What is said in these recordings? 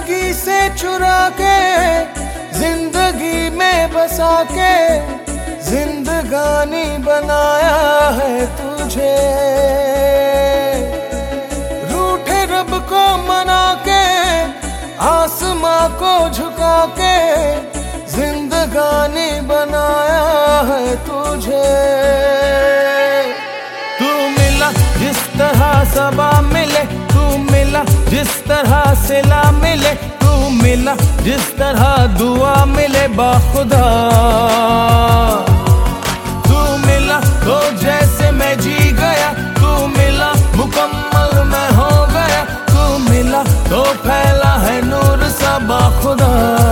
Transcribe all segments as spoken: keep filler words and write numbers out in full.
जिंदगी से चुरा के जिंदगी में बसा के जिंदगानी बनाया है तुझे। रूठे रब को मना के आसमां को झुका के जिंदगानी बनाया है तुझे। तू मिला जिस तरह सबा मिले, तू मिला जिस तरह सिला मिले, तू मिला जिस तरह दुआ मिले बाखुदा। तू मिला तो जैसे मैं जी गया, तू मिला मुकम्मल मैं हो गया, तू मिला तो फैला है नूर सा बाखुदा।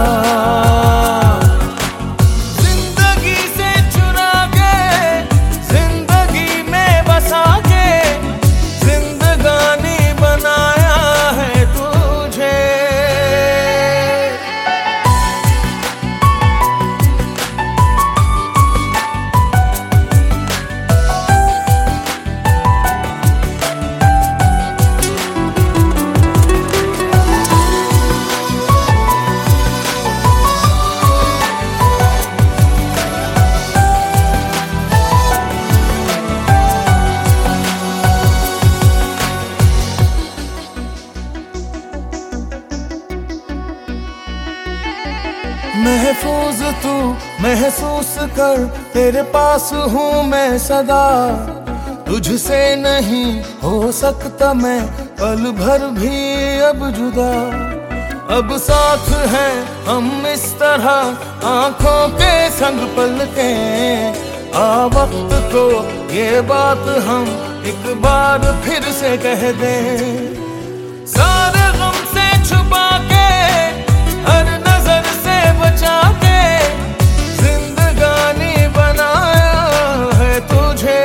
महफूज तू महसूस कर, तेरे पास हूँ मैं सदा। तुझसे नहीं हो सकता मैं पल भर भी अब जुदा। अब साथ हैं हम इस तरह आंखों के संग पलके। आ वक्त को ये बात हम एक बार फिर से कह दें। सारे गम से छुपा के हर नजर से बचा के जिंदगानी बनाया है तुझे।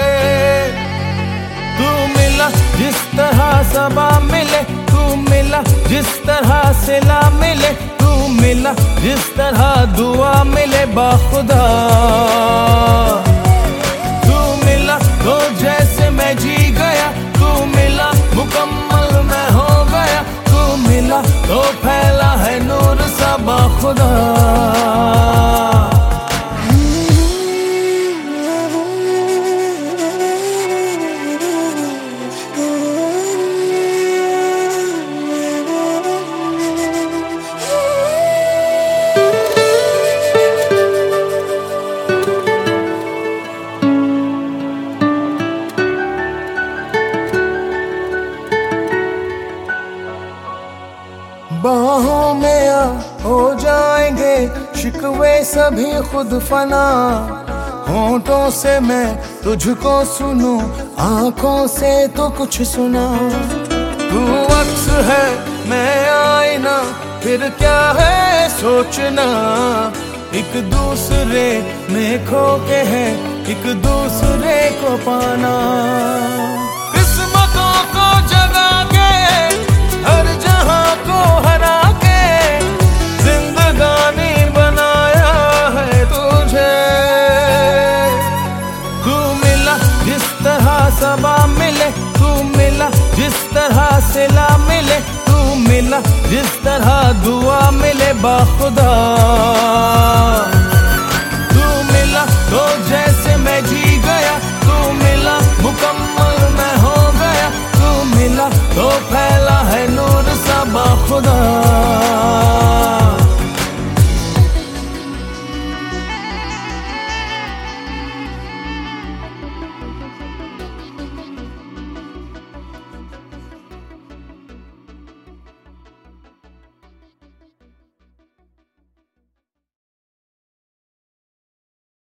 तू मिला जिस तरह सबा मिले, तू मिला जिस तरह सिला मिले, तू मिला जिस तरह दुआ मिले बाखुदा। तू मिला तो जैसे मैं जी गया, तू मिला मुकम्मल मैं हो गया, तू मिला तो फैला है नूर सा बाखुदा। बाहों में आ हो जाएंगे शिकवे सभी खुद फना। होंठों से मैं तुझको सुनूं, आंखों से तो कुछ सुना। तू अक्स है मैं आईना, फिर क्या है सोचना। एक दूसरे में खो के है एक दूसरे को पाना। किस्मतों को जगा के हर जहां को हरा के जिंदगानी बनाया है तुझे। तू मिला जिस तरह सबा मिले, तू मिला जिस तरह सिला मिले, तू मिला जिस तरह दुआ मिले बाखुदा। तू मिला तो जैसे मैं जी गया,